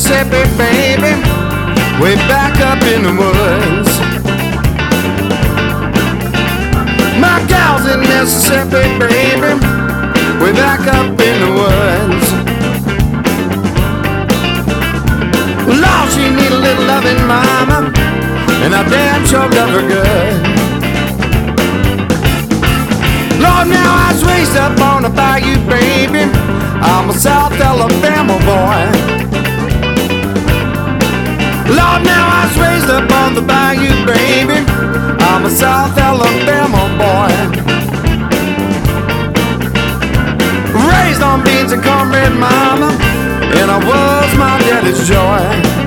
Mississippi, baby, way back up in the woods. My gal's in Mississippi, baby, way back up in the woods. Lord, she need a little loving mama, and I damn sure love her good. Lord, now I was raised up on the bayou, baby, I'm a South Alabama boy. Lord, now I was raised up on the bayou, baby, I'm a South Alabama boy. Raised on beans and cornbread, mama, and I was my daddy's joy.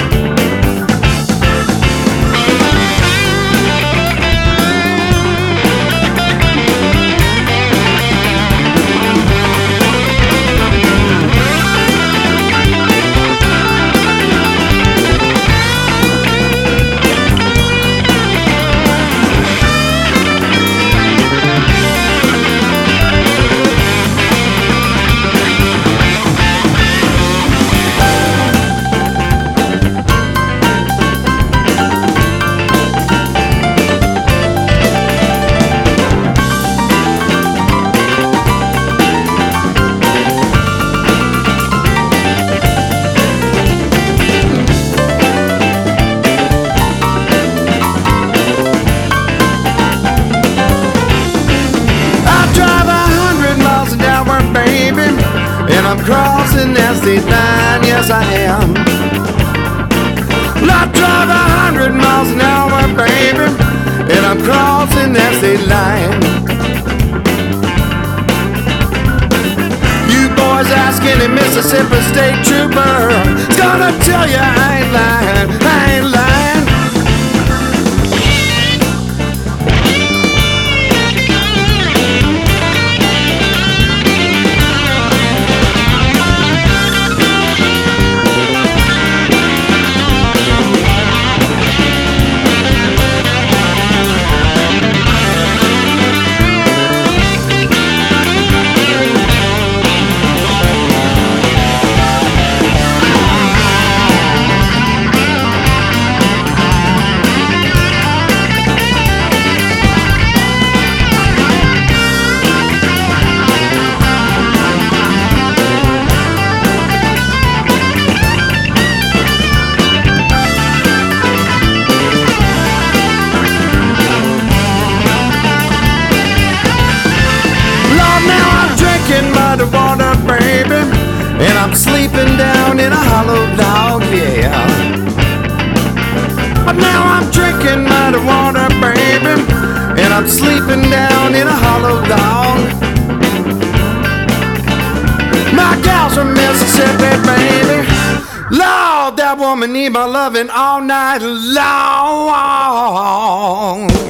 And I'm crossing that state line, yes I am. I drive 100 miles an hour, baby, and I'm crossing that state line. You boys ask any Mississippi State Trooper, it's gonna tell you I ain't lying, I ain't lying. Muddy water, baby, and I'm sleeping down in a hollow log, yeah. But now I'm drinking muddy water, baby, and I'm sleeping down in a hollow log. My gal's from Mississippi, baby, Lord, that woman need my loving all night long.